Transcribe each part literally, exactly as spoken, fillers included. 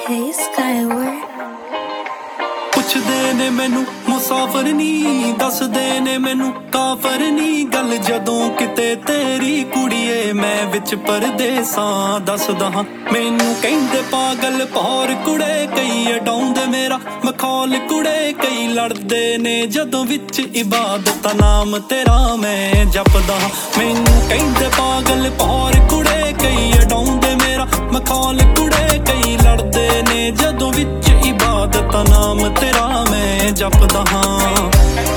Okay, Skyward. ਪੁੱਛਦੇ ਨੇ ਮੈਨੂੰ ਮੁਸਾਫਰ ਨੀ, ਦੱਸਦੇ ਨੇ ਮੈਨੂੰ ਕਾਫਰ ਨੀ। ਗੱਲ ਜਦੋਂ ਕਿਤੇ ਤੇਰੀ ਕੁੜੀਏ ਮੈਂ ਵਿੱਚ ਪਰਦੇਸਾਂ ਦੱਸਦਾ ਹਾਂ। ਮੈਨੂੰ ਕਹਿੰਦੇ ਪਾਗਲ ਭੌਰ ਕੁੜੇ, ਕਈ ਅਡਾਉਂਦੇ ਮੇਰਾ ਮਖੌਲ ਕੁੜੇ। ਕਈ ਲੜਦੇ ਨੇ ਜਦੋਂ ਵਿੱਚ ਇਬਾਦਤ ਨਾਮ ਤੇਰਾ ਮੈਂ ਜਪਦਾ ਹਾਂ। ਮੈਨੂੰ ਕਹਿੰਦੇ ਪਾਗਲ ਭੌਰ ਕੁੜੇ, ਕਈ ਅਡਾਉਂਦੇ ਮੇਰਾ ਮਖੌਲ ਕੁੜੇ। ਕਈ ਲੜਦੇ ਨੇ ਜਦੋਂ ਵਿੱਚ ਇਬਾਦਤ ਨਾਮ ਤੇਰਾ ਮੈਂ ਜਪਦਾ ਹਾਂ।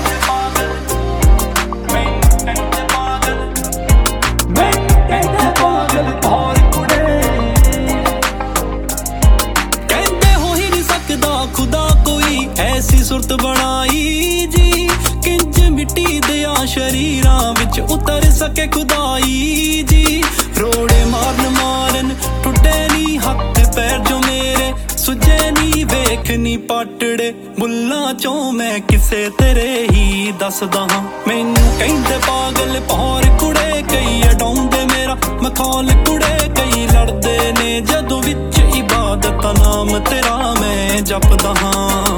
ਐਸੀ ਸੁਰਤ ਬਣਾਈ ਜੀ ਕਿੰਜ ਮਿੱਟੀ ਦਿਆਂ ਸ਼ਰੀਰਾਂ ਵਿੱਚ ਉਤਰ ਸਕੇ ਖੁਦਾਈ ਜੀ। ਰੋੜੇ ਮਾਰਨ ਮਾਰਨ ਟੁੱਟੇ ਨੀ ਹੱਥ ਪੈਰ ਜੋ ਮੇਰੇ ਸੁੱਜੇ ਨੀ। ਵੇਖ ਨੀ ਪਾਟੜੇ ਬੁੱਲਾਂ ਚੋਂ ਮੈਂ ਕਿਸੇ ਤੇਰੇ ਹੀ ਦੱਸਦਾ ਹਾਂ। ਮੈਨੂੰ ਕਹਿੰਦੇ ਪਾਗਲ ਭੌਰ ਕੁੜੇ, ਕਈ ਅਡਾਉਂਦੇ ਮੇਰਾ ਮਖੌਲ ਕੁੜੇ। ਕਈ ਲੜਦੇ ਨੇ ਜਦੋਂ ਵਿੱਚ ਇਬਾਦਤ ਨਾਮ ਤੇਰਾ ਮੈਂ ਜਪਦਾ ਹਾਂ।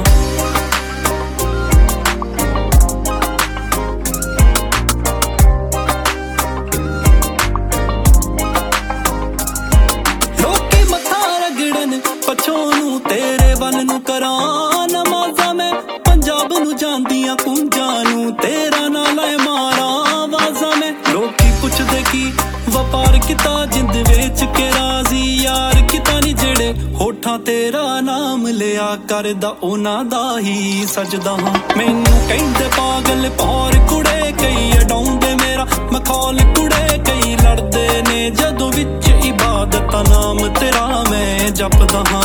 ਪਛੋਂ ਨੂੰ ਤੇਰੇ ਵੱਲ ਨੂੰ ਕਰਾਂ ਨਮਾਜ਼ਾਂ ਮੈਂ, ਪੰਜਾਬ ਨੂੰ ਜਾਂਦੀਆਂ ਕੁੰਜਾਂ ਨੂੰ ਤੇਰਾ ਨਾਲ ਲੈ ਮਾਰਾਂ ਆਵਾਜ਼ਾਂ ਮੈਂ। ਲੋਕੀ ਪੁੱਛਦੇ ਕੀ ਵਪਾਰ ਕੀਤਾ ਜਿੰਦ ਵੇਚ ਕੇ ਰਾਜ਼ੀ ਯਾਰ ਕੀਤਾ ਨੀ। ਜਿਹੜੇ ਹੋਠਾਂ ਤੇਰਾ ਨਾਮ ਲਿਆ ਕਰਦਾ ਉਹਨਾਂ ਦਾ ਹੀ ਸਜਦਾ ਹਾਂ। ਮੈਨੂੰ ਕਹਿੰਦੇ ਪਾਗਲ ਭੌਰ ਕੁੜੇ, ਕਈ ਅਡਾਉਂਦੇ ਮੇਰਾ ਮਖੌਲ ਕੁੜੇ। ਕਈ ਲੜਦੇ ਨੇ ਜਦੋਂ ਵਿੱਚ ਇਬਾਦਤ ਨਾਮ ਤੇਰਾ ਮੈਂ ਜਪਦਾ ਹਾਂ।